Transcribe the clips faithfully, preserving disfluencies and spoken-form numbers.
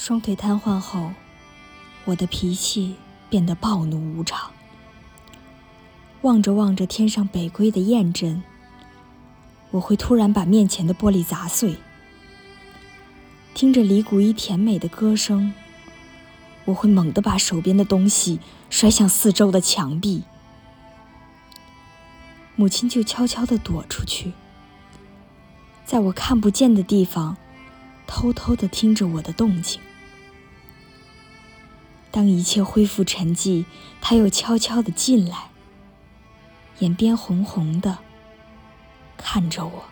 双腿瘫痪后，我的脾气变得暴怒无常。望着望着天上北归的雁阵，我会突然把面前的玻璃砸碎。听着李谷一甜美的歌声，我会猛地把手边的东西摔向四周的墙壁。母亲就悄悄地躲出去，在我看不见的地方偷偷地听着我的动静。当一切恢复沉寂，她又悄悄地进来，眼边红红的看着我。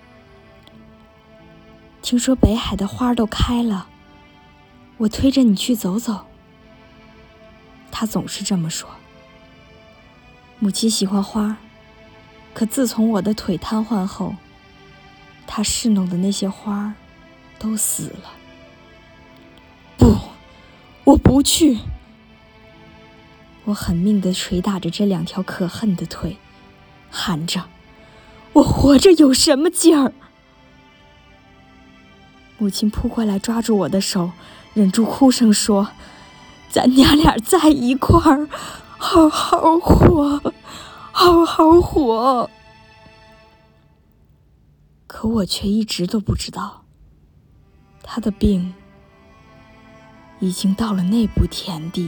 听说北海的花都开了，我推着你去走走。她总是这么说。母亲喜欢花，可自从我的腿瘫痪后，她侍弄的那些花都死了。不，我不去！我狠命地捶打着这两条可恨的腿，喊着：我活着有什么劲儿？母亲扑过来抓住我的手，忍住哭声说：咱娘俩在一块儿，好好活，好好活。可我却一直都不知道，她的病已经到了那步田地。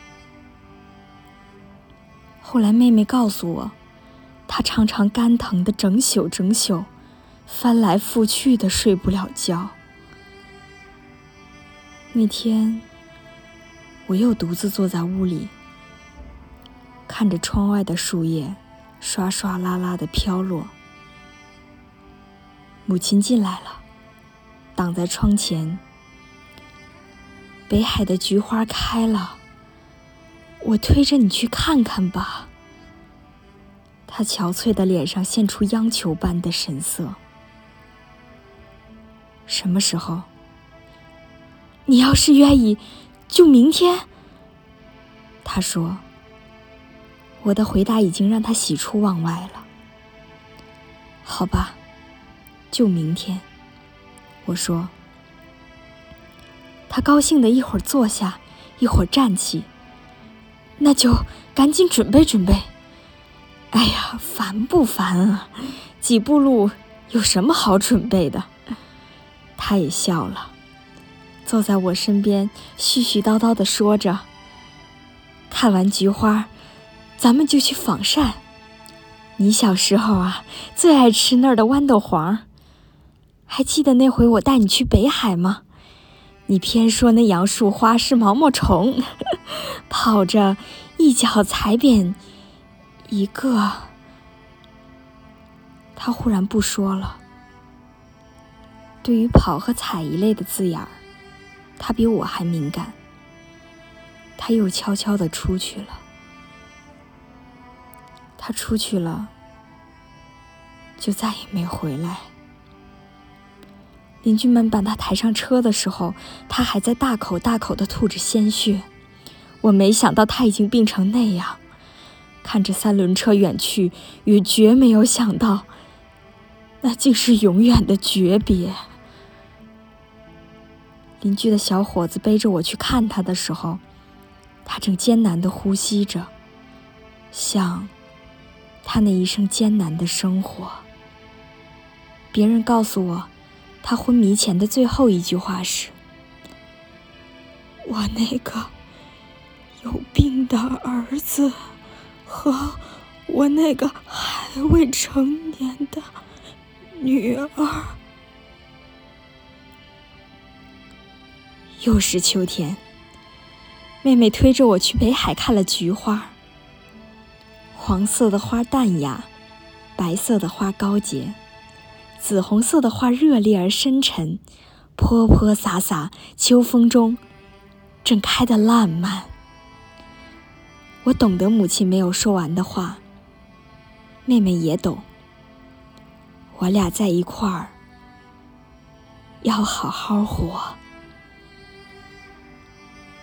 后来妹妹告诉我，她常常肝疼的整宿整宿，翻来覆去的睡不了觉。那天我又独自坐在屋里，看着窗外的树叶刷刷啦啦的飘落。母亲进来了，挡在窗前。北海的菊花开了，我推着你去看看吧。她憔悴的脸上现出央求般的神色。什么时候？你要是愿意，就明天。她说。我的回答已经让她喜出望外了。好吧，就明天。我说。她高兴的一会儿坐下，一会儿站起。那就赶紧准备准备。哎呀，烦不烦啊？几步路有什么好准备的？她也笑了，坐在我身边絮絮叨叨地说着：看完菊花，咱们就去仿膳。你小时候啊，最爱吃那儿的豌豆黄。还记得那回我带你去北海吗？你偏说那杨树花是毛毛虫，跑着一脚踩扁一个。他忽然不说了。对于跑和踩一类的字眼儿，他比我还敏感。他又悄悄地出去了。他出去了，就再也没回来。邻居们把他抬上车的时候，他还在大口大口地吐着鲜血。我没想到他已经病成那样。看着三轮车远去，也绝没有想到，那竟是永远的诀别。邻居的小伙子背着我去看他的时候，他正艰难地呼吸着，像他那一生艰难的生活。别人告诉我，他昏迷前的最后一句话是：我那个有病的儿子和我那个还未成年的女儿。又是秋天，妹妹推着我去北海看了菊花。黄色的花淡雅，白色的花高洁，紫红色的花热烈而深沉，泼泼洒洒，秋风中正开得烂漫。我懂得母亲没有说完的话，妹妹也懂。我俩在一块儿，要好好活。